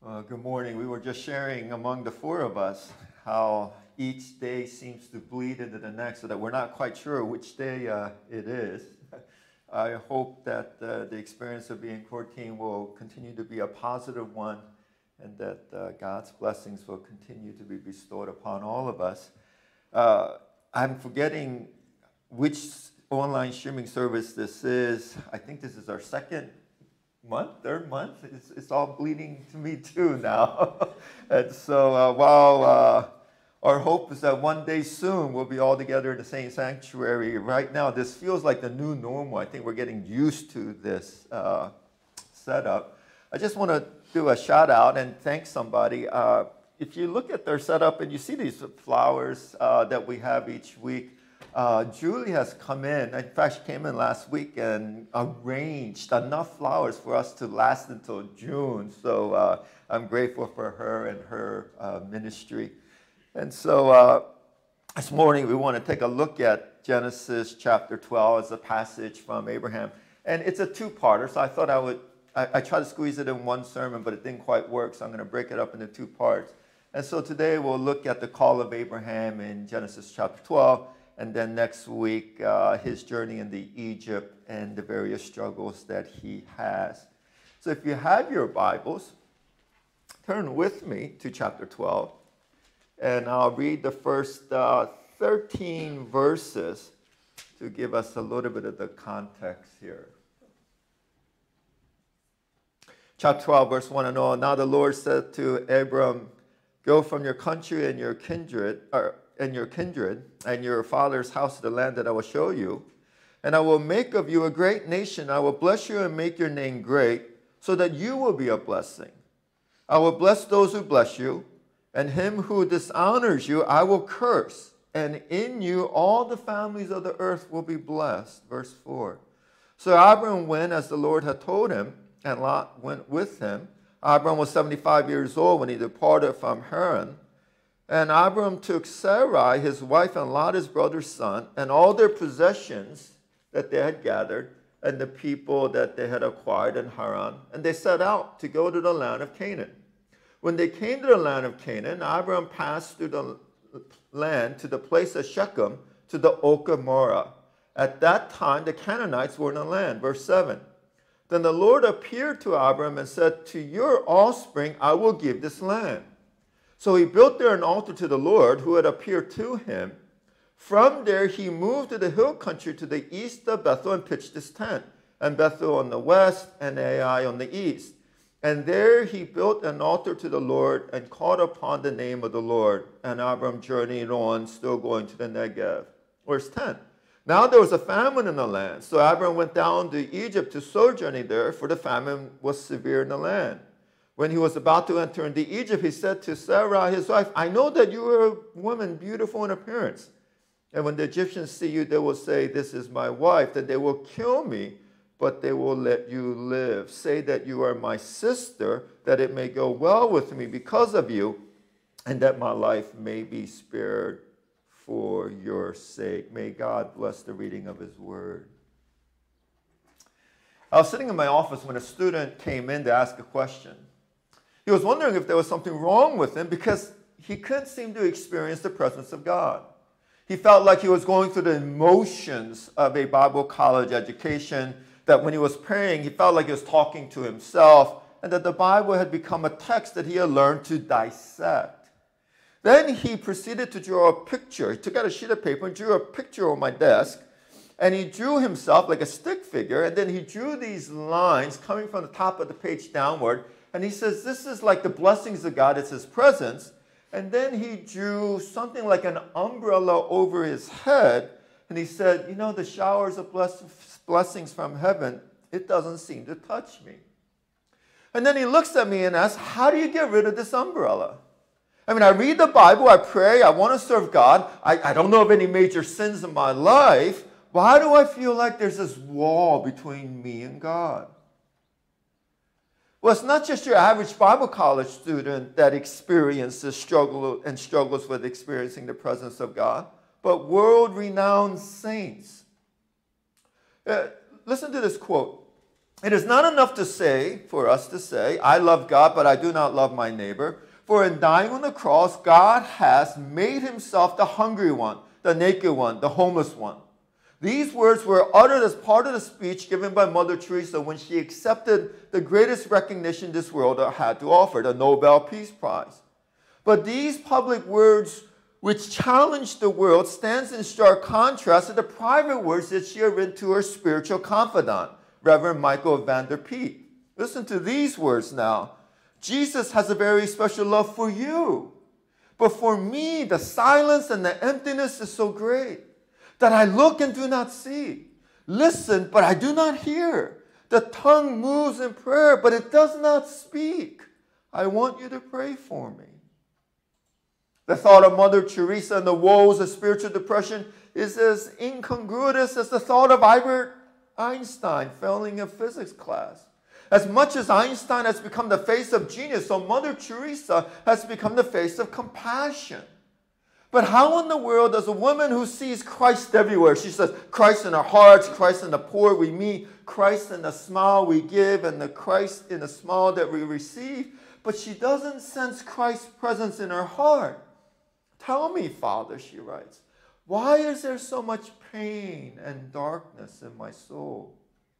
Good morning. We were just sharing among the four of us how each day seems to bleed into the next so that we're not quite sure which day it is. I hope that the experience of being quarantined will continue to be a positive one and that God's blessings will continue to be bestowed upon all of us. I'm forgetting which online streaming service this is. I think this is our third month. It's all bleeding to me too now. And so while our hope is that one day soon we'll be all together in the same sanctuary, right now this feels like the new normal. I think we're getting used to this setup. I just want to do a shout out and thank somebody. If you look at their setup and you see these flowers that we have each week, Julie has come in. In fact, she came in last week and arranged enough flowers for us to last until June. So I'm grateful for her and her ministry. And so this morning we want to take a look at Genesis chapter 12 as a passage from Abraham. And it's a two-parter, so I thought I tried to squeeze it in one sermon, but it didn't quite work, so I'm going to break it up into two parts. And so today we'll look at the call of Abraham in Genesis chapter 12. And then next week, his journey into Egypt and the various struggles that he has. So if you have your Bibles, turn with me to chapter 12. And I'll read the first 13 verses to give us a little bit of the context here. Chapter 12, verse 1 and all. Now the Lord said to Abram, go from your country and your kindred, and your father's house to the land that I will show you. And I will make of you a great nation. I will bless you and make your name great, so that you will be a blessing. I will bless those who bless you, and him who dishonors you I will curse. And in you all the families of the earth will be blessed. Verse 4. So Abram went as the Lord had told him, and Lot went with him. Abram was 75 years old when he departed from Haran. And Abram took Sarai, his wife, and Lot, his brother's son, and all their possessions that they had gathered, and the people that they had acquired in Haran, and they set out to go to the land of Canaan. When they came to the land of Canaan, Abram passed through the land to the place of Shechem, to the oak of Moreh. At that time, the Canaanites were in the land. Verse 7. Then the Lord appeared to Abram and said, to your offspring I will give this land. So he built there an altar to the Lord who had appeared to him. From there he moved to the hill country to the east of Bethel and pitched his tent, and Bethel on the west and Ai on the east. And there he built an altar to the Lord and called upon the name of the Lord. And Abram journeyed on, still going to the Negev. Verse 10. Now there was a famine in the land, so Abram went down to Egypt to sojourn there, for the famine was severe in the land. When he was about to enter into Egypt, he said to Sarai, his wife, I know that you are a woman beautiful in appearance. And when the Egyptians see you, they will say, this is my wife. That they will kill me, but they will let you live. Say that you are my sister, that it may go well with me because of you, and that my life may be spared for your sake. May God bless the reading of his word. I was sitting in my office when a student came in to ask a question. He was wondering if there was something wrong with him because he couldn't seem to experience the presence of God. He felt like he was going through the emotions of a Bible college education, that when he was praying, he felt like he was talking to himself, and that the Bible had become a text that he had learned to dissect. Then he proceeded to draw a picture. He took out a sheet of paper and drew a picture on my desk, and he drew himself like a stick figure, and then he drew these lines coming from the top of the page downward. And he says, this is like the blessings of God. It's his presence. And then he drew something like an umbrella over his head. And he said, you know, the showers of blessings from heaven, it doesn't seem to touch me. And then he looks at me and asks, how do you get rid of this umbrella? I mean, I read the Bible, I pray, I want to serve God. I don't know of any major sins in my life. Why do I feel like there's this wall between me and God? Well, it's not just your average Bible college student that experiences struggles with experiencing the presence of God, but world-renowned saints. Listen to this quote. It is not enough to say, for us to say, I love God, but I do not love my neighbor. For in dying on the cross, God has made himself the hungry one, the naked one, the homeless one. These words were uttered as part of the speech given by Mother Teresa when she accepted the greatest recognition this world had to offer, the Nobel Peace Prize. But these public words, which challenged the world, stands in stark contrast to the private words that she had written to her spiritual confidant, Reverend Michael van der Peet. Listen to these words now. Jesus has a very special love for you. But for me, the silence and the emptiness is so great that I look and do not see. Listen, but I do not hear. The tongue moves in prayer, but it does not speak. I want you to pray for me. The thought of Mother Teresa and the woes of spiritual depression is as incongruous as the thought of Albert Einstein failing a physics class. As much as Einstein has become the face of genius, so Mother Teresa has become the face of compassion. But how in the world does a woman who sees Christ everywhere, she says, Christ in our hearts, Christ in the poor we meet, Christ in the smile we give, and the Christ in the smile that we receive, but she doesn't sense Christ's presence in her heart. Tell me, Father, she writes, why is there so much pain and darkness in my soul?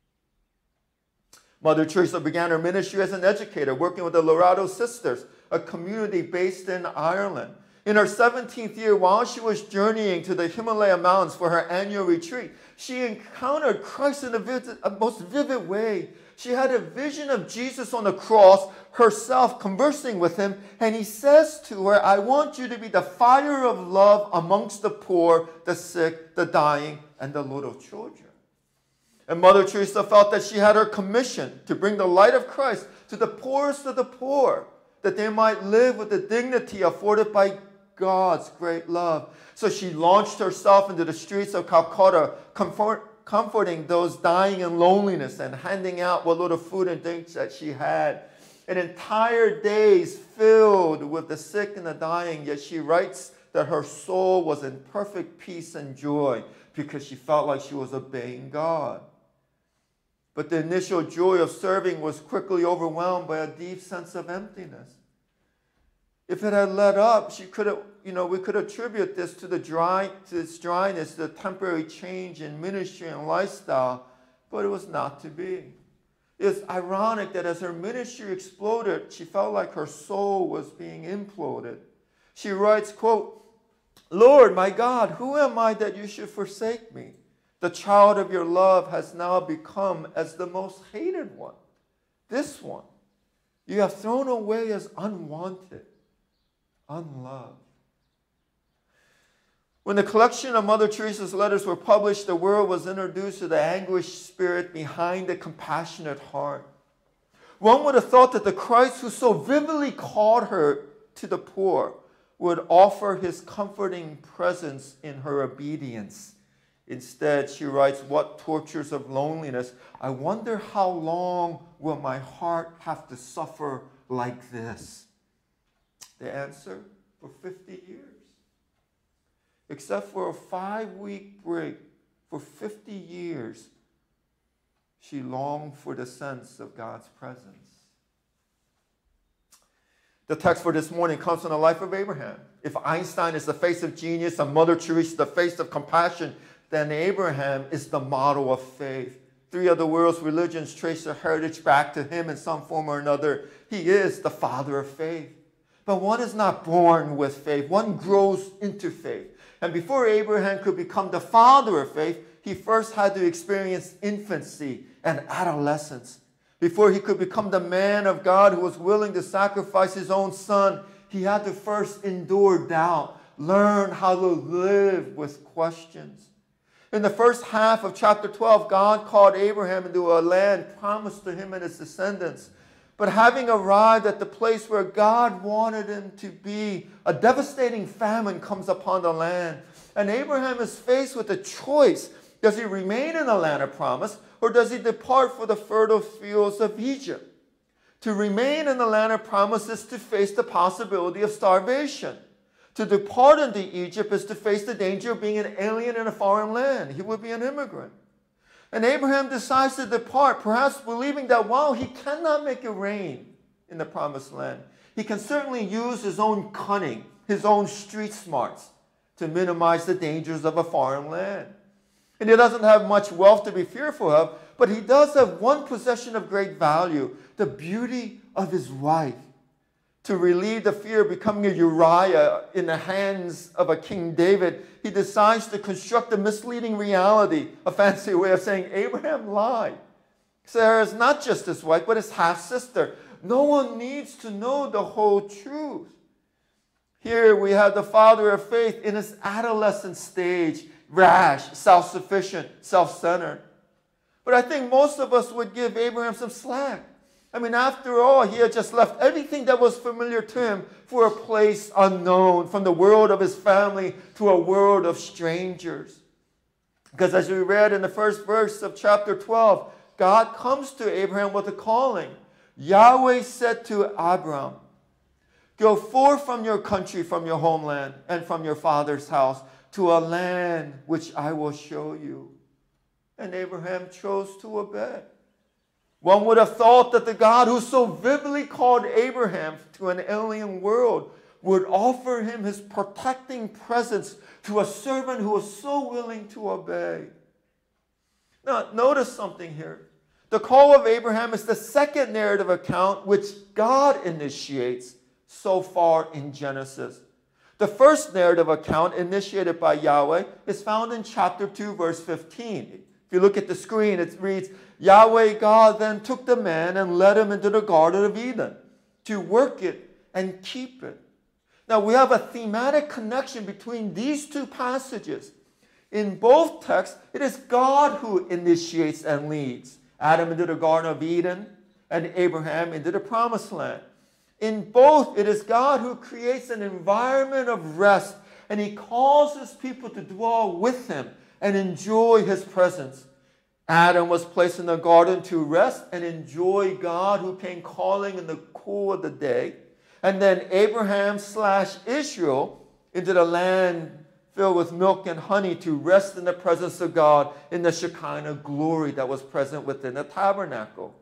Mother Teresa began her ministry as an educator, working with the Laredo Sisters, a community based in Ireland. In her 17th year, while she was journeying to the Himalaya Mountains for her annual retreat, she encountered Christ in a most vivid way. She had a vision of Jesus on the cross, herself conversing with him, and he says to her, I want you to be the fire of love amongst the poor, the sick, the dying, and the little children. And Mother Teresa felt that she had her commission to bring the light of Christ to the poorest of the poor, that they might live with the dignity afforded by God's great love. So she launched herself into the streets of Calcutta, comforting those dying in loneliness and handing out what little food and drinks that she had. And entire days filled with the sick and the dying, yet she writes that her soul was in perfect peace and joy because she felt like she was obeying God. But the initial joy of serving was quickly overwhelmed by a deep sense of emptiness. If it had let up, we could attribute this to this dryness, the temporary change in ministry and lifestyle, but it was not to be. It's ironic that as her ministry exploded, she felt like her soul was being imploded. She writes, quote, Lord, my God, who am I that you should forsake me? The child of your love has now become as the most hated one. This one you have thrown away as unwanted, unloved. When the collection of Mother Teresa's letters were published, the world was introduced to the anguished spirit behind the compassionate heart. One would have thought that the Christ who so vividly called her to the poor would offer his comforting presence in her obedience. Instead, she writes, what tortures of loneliness. I wonder how long will my heart have to suffer like this? The answer, for 50 years. Except for a 5-week break, for 50 years, she longed for the sense of God's presence. The text for this morning comes from the life of Abraham. If Einstein is the face of genius and Mother Teresa the face of compassion, then Abraham is the model of faith. 3 of the world's religions trace their heritage back to him in some form or another. He is the father of faith. But one is not born with faith. One grows into faith. And before Abraham could become the father of faith, he first had to experience infancy and adolescence. Before he could become the man of God who was willing to sacrifice his own son, he had to first endure doubt, learn how to live with questions. In the first half of chapter 12, God called Abraham into a land promised to him and his descendants. But having arrived at the place where God wanted him to be, a devastating famine comes upon the land. And Abraham is faced with a choice. Does he remain in the land of promise, or does he depart for the fertile fields of Egypt? To remain in the land of promise is to face the possibility of starvation. To depart into Egypt is to face the danger of being an alien in a foreign land. He would be an immigrant. And Abraham decides to depart, perhaps believing that while he cannot make it rain in the promised land, he can certainly use his own cunning, his own street smarts to minimize the dangers of a foreign land. And he doesn't have much wealth to be fearful of, but he does have one possession of great value, the beauty of his wife. To relieve the fear of becoming a Uriah in the hands of a King David, he decides to construct a misleading reality, a fancy way of saying Abraham lied. Sarah is not just his wife, but his half-sister. No one needs to know the whole truth. Here we have the father of faith in his adolescent stage, rash, self-sufficient, self-centered. But I think most of us would give Abraham some slack. I mean, after all, he had just left everything that was familiar to him for a place unknown, from the world of his family to a world of strangers. Because as we read in the first verse of chapter 12, God comes to Abraham with a calling. Yahweh said to Abram, "Go forth from your country, from your homeland, and from your father's house, to a land which I will show you." And Abraham chose to obey. One would have thought that the God who so vividly called Abraham to an alien world would offer him his protecting presence to a servant who was so willing to obey. Now, notice something here. The call of Abraham is the second narrative account which God initiates so far in Genesis. The first narrative account initiated by Yahweh is found in chapter 2, verse 15. If you look at the screen, it reads, "Yahweh God then took the man and led him into the Garden of Eden to work it and keep it." Now we have a thematic connection between these two passages. In both texts, it is God who initiates and leads Adam into the Garden of Eden and Abraham into the Promised Land. In both, it is God who creates an environment of rest, and he calls his people to dwell with him and enjoy his presence. Adam was placed in the garden to rest and enjoy God who came calling in the cool of the day. And then Abraham/Israel into the land filled with milk and honey to rest in the presence of God in the Shekinah glory that was present within the tabernacle.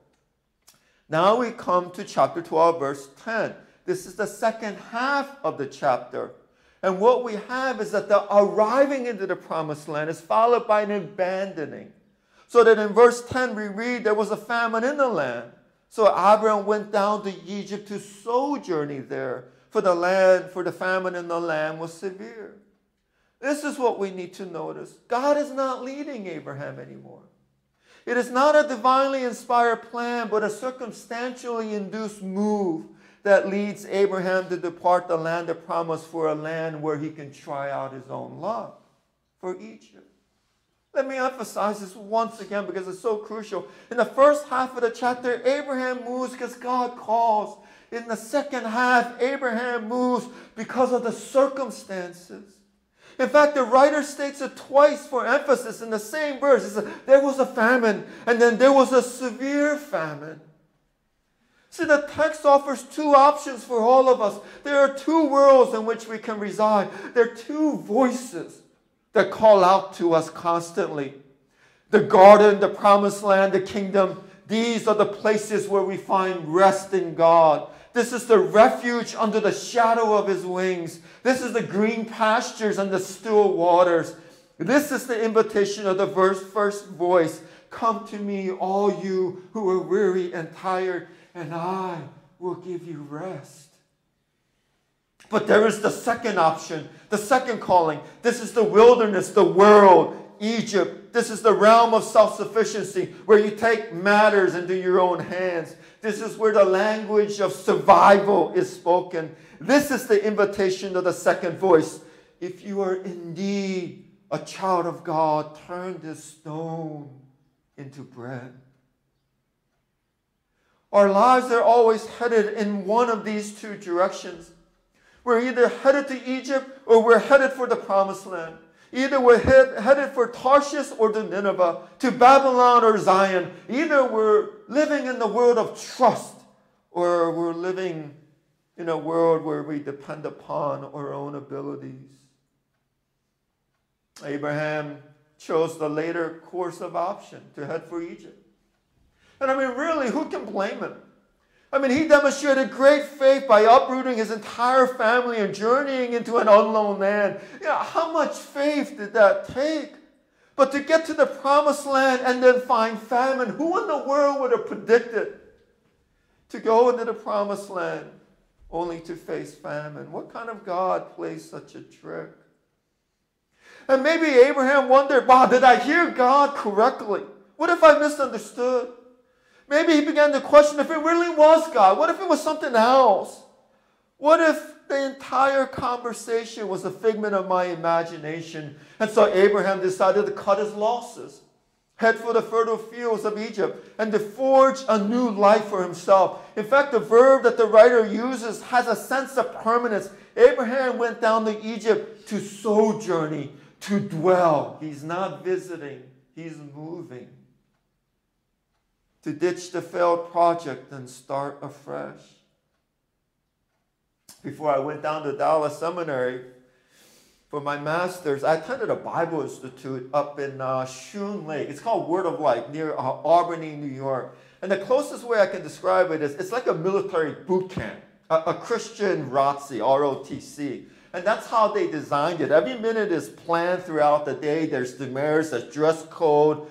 Now we come to chapter 12, verse 10. This is the second half of the chapter. And what we have is that the arriving into the promised land is followed by an abandoning. So that in verse 10 we read there was a famine in the land. So Abram went down to Egypt to sojourn there, for the famine in the land was severe. This is what we need to notice. God is not leading Abraham anymore. It is not a divinely inspired plan, but a circumstantially induced move that leads Abraham to depart the land of promise for a land where he can try out his own love, for Egypt. Let me emphasize this once again because it's so crucial. In the first half of the chapter, Abraham moves because God calls. In the second half, Abraham moves because of the circumstances. In fact, the writer states it twice for emphasis in the same verse. He says, there was a famine, and then there was a severe famine. See, the text offers two options for all of us. There are two worlds in which we can reside. There are two voices that call out to us constantly. The garden, the promised land, the kingdom. These are the places where we find rest in God. This is the refuge under the shadow of his wings. This is the green pastures and the still waters. This is the invitation of the first voice. Come to me, all you who are weary and tired, and I will give you rest. But there is the second option, the second calling. This is the wilderness, the world, Egypt. This is the realm of self-sufficiency where you take matters into your own hands. This is where the language of survival is spoken. This is the invitation of the second voice. If you are indeed a child of God, turn this stone into bread. Our lives are always headed in one of these two directions. We're either headed to Egypt or we're headed for the promised land. Either we're headed for Tarshish or to Nineveh, to Babylon or Zion. Either we're living in the world of trust or we're living in a world where we depend upon our own abilities. Abraham chose the later course of option to head for Egypt. And I mean, really, who can blame him? I mean, he demonstrated great faith by uprooting his entire family and journeying into an unknown land. You know, how much faith did that take? But to get to the promised land and then find famine, who in the world would have predicted to go into the promised land only to face famine? What kind of God plays such a trick? And maybe Abraham wondered, wow, did I hear God correctly? What if I misunderstood? Maybe he began to question if it really was God. What if it was something else? What if the entire conversation was a figment of my imagination? And so Abraham decided to cut his losses, head for the fertile fields of Egypt, and to forge a new life for himself. In fact, the verb that the writer uses has a sense of permanence. Abraham went down to Egypt to sojourn, to dwell. He's not visiting, he's moving. To ditch the failed project and start afresh. Before I went down to Dallas Seminary for my master's, I attended a Bible Institute up in Shoon Lake. It's called Word of Life near Albany, New York. And the closest way I can describe it is it's like a military boot camp, a Christian ROTC, ROTC. And that's how they designed it. Every minute is planned throughout the day. There's demerits, there's dress code.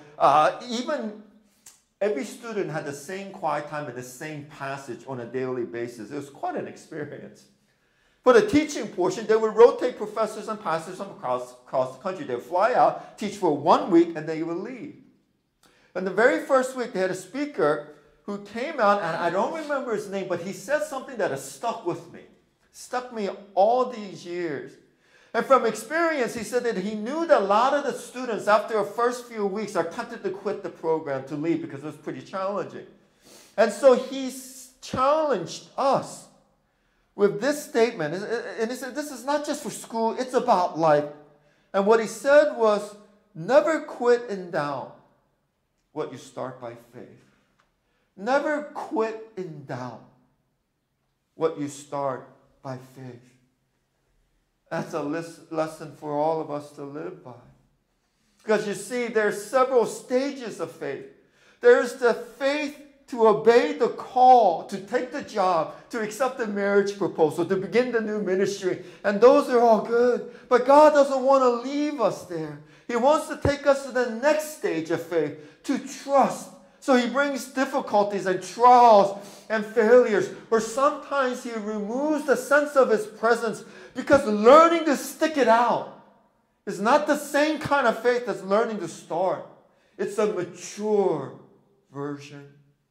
Every student had the same quiet time and the same passage on a daily basis. It was quite an experience. For the teaching portion, they would rotate professors and pastors from across the country. They would fly out, teach for 1 week, and they would leave. And the very first week, they had a speaker who came out, and I don't remember his name, but he said something that has stuck with me. Stuck me all these years. And from experience, he said that he knew that a lot of the students, after the first few weeks, are tempted to quit the program, to leave, because it was pretty challenging. And so he challenged us with this statement. And he said, this is not just for school, it's about life. And what he said was, never quit in doubt what you start by faith. Never quit in doubt what you start by faith. That's a lesson for all of us to live by. Because you see, there's several stages of faith. There's the faith to obey the call, to take the job, to accept the marriage proposal, to begin the new ministry. And those are all good. But God doesn't want to leave us there. He wants to take us to the next stage of faith, to trust. So he brings difficulties and trials and failures, or sometimes he removes the sense of his presence, because learning to stick it out is not the same kind of faith as learning to start. It's a mature version.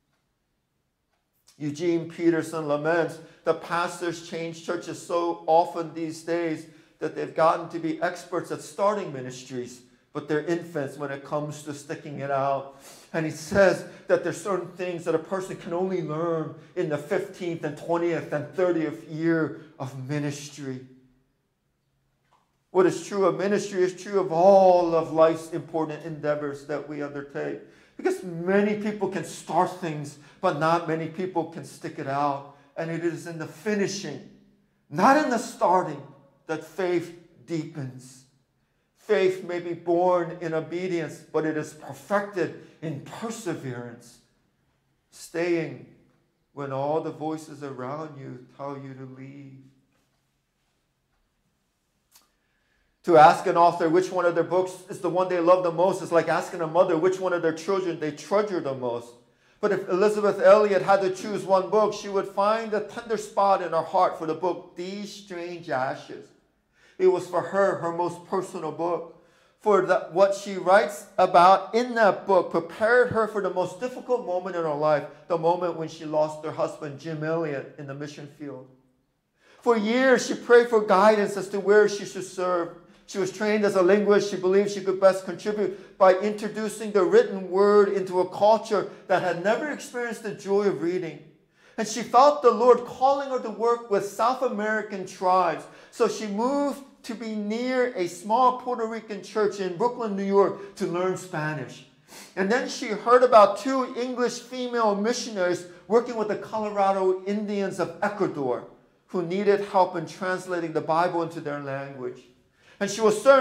Eugene Peterson laments that pastors change churches so often these days that they've gotten to be experts at starting ministries, but they're infants when it comes to sticking it out. And he says that there's certain things that a person can only learn in the 15th and 20th and 30th year of ministry. What is true of ministry is true of all of life's important endeavors that we undertake. Because many people can start things, but not many people can stick it out. And it is in the finishing, not in the starting, that faith deepens. Faith may be born in obedience, but it is perfected in perseverance. Staying when all the voices around you tell you to leave. To ask an author which one of their books is the one they love the most is like asking a mother which one of their children they treasure the most. But if Elizabeth Elliot had to choose one book, she would find a tender spot in her heart for the book, These Strange Ashes. It was for her, her most personal book. For what she writes about in that book prepared her for the most difficult moment in her life, the moment when she lost her husband, Jim Elliot, in the mission field. For years, she prayed for guidance as to where she should serve. She was trained as a linguist. She believed she could best contribute by introducing the written word into a culture that had never experienced the joy of reading. And she felt the Lord calling her to work with South American tribes. So she moved to be near a small Puerto Rican church in Brooklyn, New York, to learn Spanish. And then she heard about 2 English female missionaries working with the Colorado Indians of Ecuador, who needed help in translating the Bible into their language. And she was certain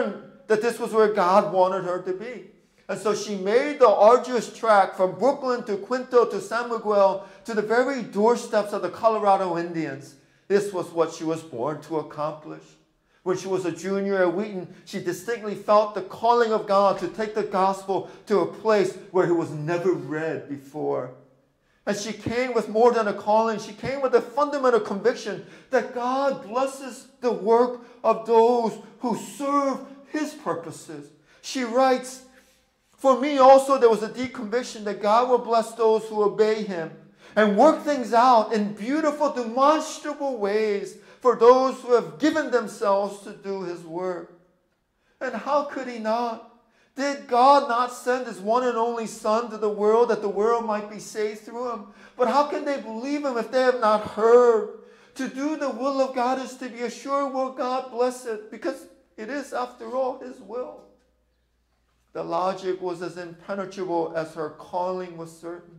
that this was where God wanted her to be. And so she made the arduous trek from Brooklyn to Quinto to San Miguel to the very doorsteps of the Colorado Indians. This was what she was born to accomplish. When she was a junior at Wheaton, she distinctly felt the calling of God to take the gospel to a place where it was never read before. And she came with more than a calling. She came with a fundamental conviction that God blesses the work of those who serve His purposes. She writes, "For me also there was a deep conviction that God will bless those who obey Him and work things out in beautiful, demonstrable ways for those who have given themselves to do His work." And how could He not? Did God not send His one and only Son to the world that the world might be saved through Him? But how can they believe Him if they have not heard? To do the will of God is to be assured will God bless it, because it is, after all, His will. The logic was as impenetrable as her calling was certain.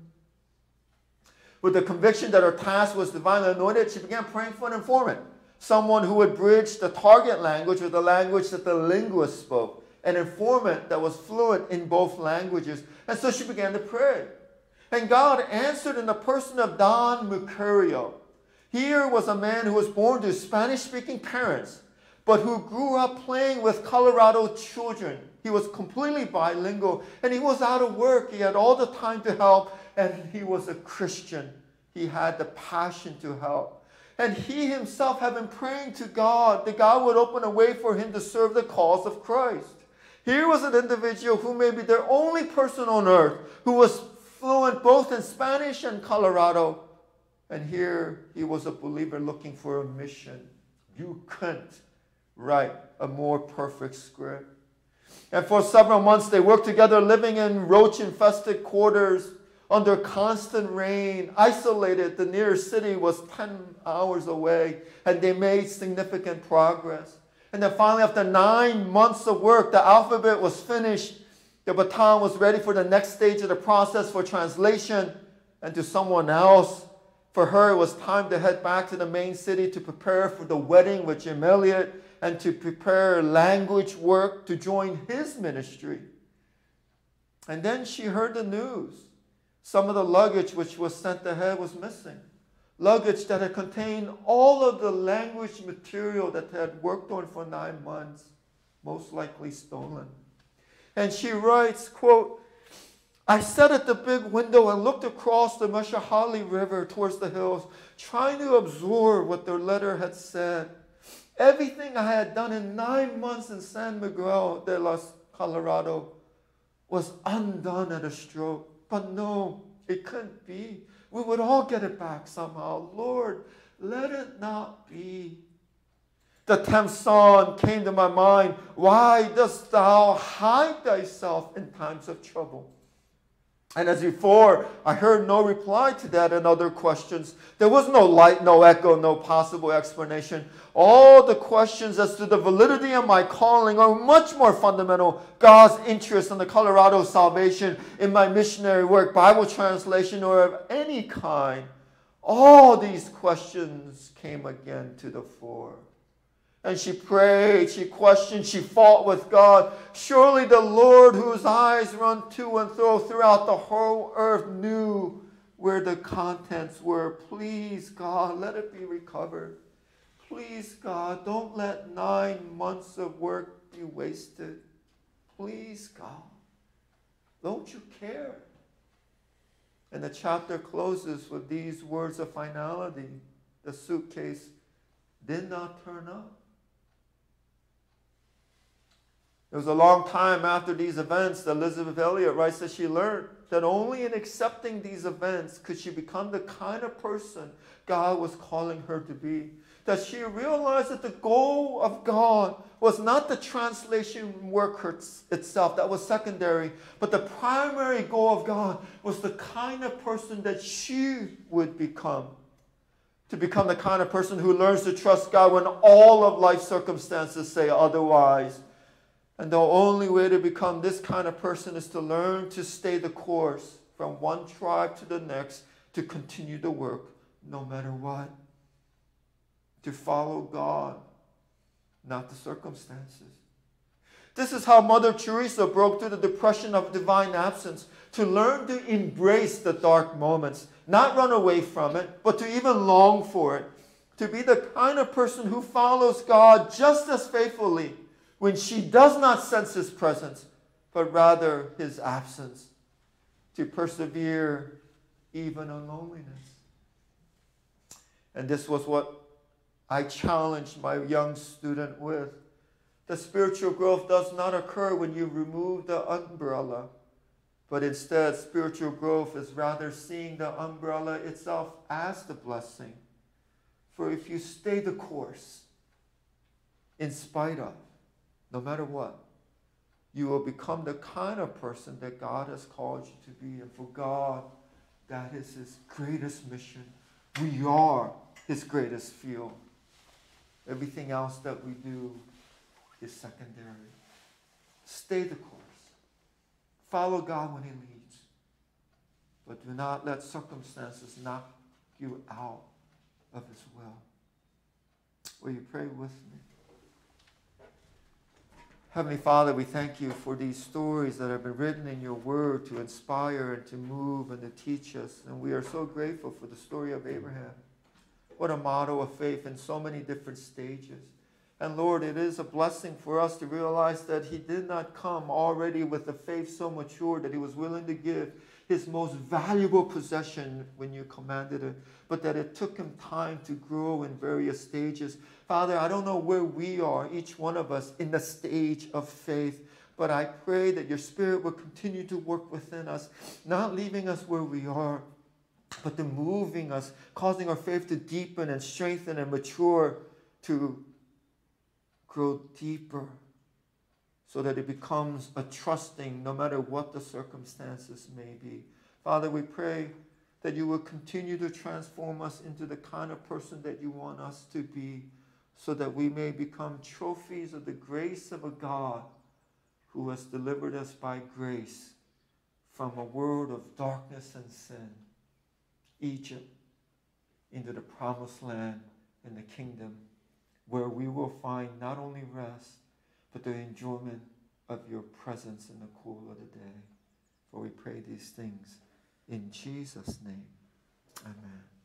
With the conviction that her task was divinely anointed, she began praying for an informant, someone who would bridge the target language with the language that the linguist spoke, an informant that was fluent in both languages. And so she began to pray. And God answered in the person of Don Mercurio. Here was a man who was born to Spanish-speaking parents, but who grew up playing with Colorado children. He was completely bilingual, and he was out of work. He had all the time to help, and he was a Christian. He had the passion to help. And he himself had been praying to God that God would open a way for him to serve the cause of Christ. Here was an individual who may be the only person on earth who was fluent both in Spanish and Colorado. And here he was a believer looking for a mission. You couldn't write a more perfect script. And for several months they worked together, living in roach-infested quarters under constant rain, isolated. The nearest city was 10 hours away, and they made significant progress. And then finally, after 9 months of work, the alphabet was finished. The baton was ready for the next stage of the process for translation and to someone else. For her, it was time to head back to the main city to prepare for the wedding with Jim Elliot and to prepare language work to join his ministry. And then she heard the news. Some of the luggage which was sent ahead was missing. Luggage that had contained all of the language material that they had worked on for 9 months, most likely stolen. And she writes, quote, "I sat at the big window and looked across the Meshahali River towards the hills, trying to absorb what their letter had said. Everything I had done in 9 months in San Miguel de los Colorado was undone at a stroke. But no, it couldn't be. We would all get it back somehow. Lord, let it not be." The 10th Psalm came to my mind. "Why dost thou hide thyself in times of trouble?" And as before, I heard no reply to that and other questions. There was no light, no echo, no possible explanation. All the questions as to the validity of my calling are much more fundamental. God's interest in the Colorado salvation, in my missionary work, Bible translation, or of any kind. All these questions came again to the fore. And she prayed, she questioned, she fought with God. Surely the Lord, whose eyes run to and fro throughout the whole earth, knew where the contents were. Please, God, let it be recovered. Please, God, don't let 9 months of work be wasted. Please, God, don't you care? And the chapter closes with these words of finality. The suitcase did not turn up. It was a long time after these events that Elisabeth Elliot writes that she learned that only in accepting these events could she become the kind of person God was calling her to be. That she realized that the goal of God was not the translation work itself, that was secondary, but the primary goal of God was the kind of person that she would become. To become the kind of person who learns to trust God when all of life's circumstances say otherwise. And the only way to become this kind of person is to learn to stay the course from one tribe to the next, to continue the work no matter what. To follow God, not the circumstances. This is how Mother Teresa broke through the depression of divine absence, to learn to embrace the dark moments, not run away from it, but to even long for it, to be the kind of person who follows God just as faithfully when she does not sense His presence, but rather His absence, to persevere even in loneliness. And this was what I challenged my young student with. The spiritual growth does not occur when you remove the umbrella, but instead spiritual growth is rather seeing the umbrella itself as the blessing. For if you stay the course, in spite of, no matter what, you will become the kind of person that God has called you to be. And for God, that is His greatest mission. We are His greatest field. Everything else that we do is secondary. Stay the course. Follow God when He leads. But do not let circumstances knock you out of His will. Will you pray with me? Heavenly Father, we thank You for these stories that have been written in Your word to inspire and to move and to teach us. And we are so grateful for the story of Abraham. What a model of faith in so many different stages. And Lord, it is a blessing for us to realize that he did not come already with a faith so mature that he was willing to give his most valuable possession when you commanded it, but that it took him time to grow in various stages. Father, I don't know where we are, each one of us, in the stage of faith, but I pray that your Spirit will continue to work within us, not leaving us where we are, but to moving us, causing our faith to deepen and strengthen and mature, to grow deeper, so that it becomes a trusting no matter what the circumstances may be. Father, we pray that you will continue to transform us into the kind of person that you want us to be, so that we may become trophies of the grace of a God who has delivered us by grace from a world of darkness and sin, Egypt, into the promised land and the kingdom, where we will find not only rest, but the enjoyment of your presence in the cool of the day. For we pray these things in Jesus' name. Amen.